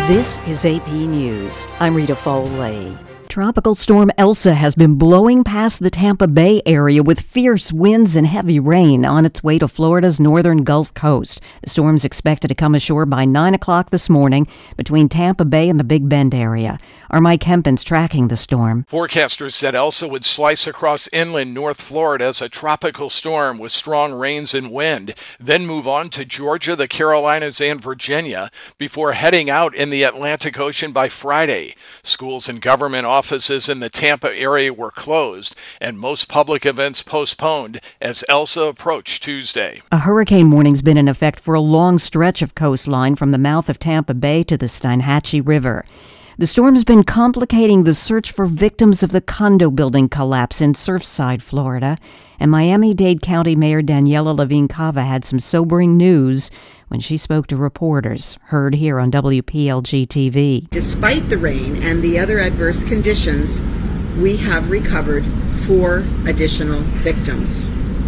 This is AP News. I'm Rita Foley. Tropical storm Elsa has been blowing past the Tampa Bay area with fierce winds and heavy rain on its way to Florida's northern Gulf Coast. The storm's expected to come ashore by 9 o'clock this morning between Tampa Bay and the Big Bend area. Our Mike Hempen's tracking the storm. Forecasters said Elsa would slice across inland North Florida as a tropical storm with strong rains and wind, then move on to Georgia, the Carolinas, and Virginia before heading out in the Atlantic Ocean by Friday. Schools and government offices in the Tampa area were closed and most public events postponed as Elsa approached Tuesday. A hurricane warning's been in effect for a long stretch of coastline from the mouth of Tampa Bay to the Steinhatchee River. The storm's been complicating the search for victims of the condo building collapse in Surfside, Florida. And Miami-Dade County Mayor Daniela Levine Cava had some sobering news when she spoke to reporters, heard here on WPLG-TV. Despite the rain and the other adverse conditions, we have recovered 4 additional victims.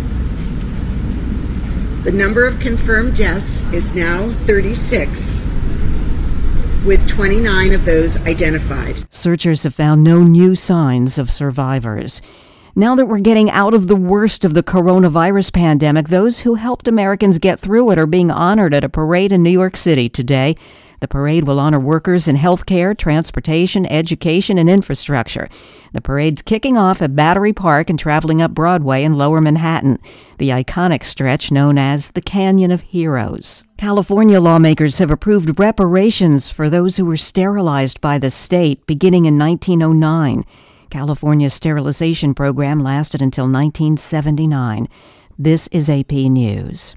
The number of confirmed deaths is now 36, with 29 of those identified. Searchers have found no new signs of survivors. Now that we're getting out of the worst of the coronavirus pandemic, those who helped Americans get through it are being honored at a parade in New York City today. The parade will honor workers in healthcare, transportation, education, and infrastructure. The parade's kicking off at Battery Park and traveling up Broadway in Lower Manhattan, the iconic stretch known as the Canyon of Heroes. California lawmakers have approved reparations for those who were sterilized by the state beginning in 1909. California's sterilization program lasted until 1979. This is AP News.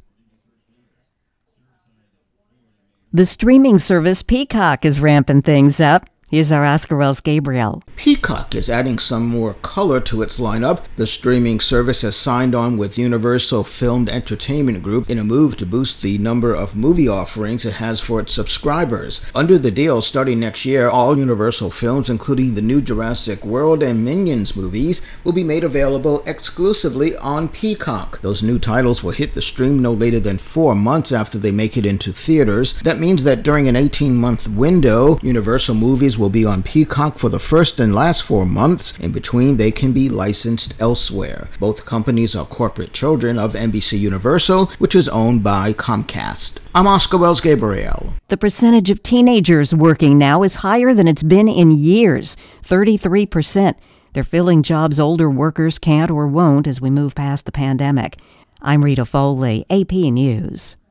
The streaming service Peacock is ramping things up. Here's our Oscar Wells Gabriel. Peacock is adding some more color to its lineup. The streaming service has signed on with Universal Filmed Entertainment Group in a move to boost the number of movie offerings it has for its subscribers. Under the deal, starting next year, all Universal films, including the new Jurassic World and Minions movies, will be made available exclusively on Peacock. Those new titles will hit the stream no later than 4 months after they make it into theaters. That means that during an 18-month window, Universal movies will be on Peacock for the first and last 4 months. In between, they can be licensed elsewhere. Both companies are corporate children of NBC Universal, which is owned by Comcast. I'm Oscar Wells Gabriel. The percentage of teenagers working now is higher than it's been in years, 33%. They're filling jobs older workers can't or won't as we move past the pandemic. I'm Rita Foley, AP News.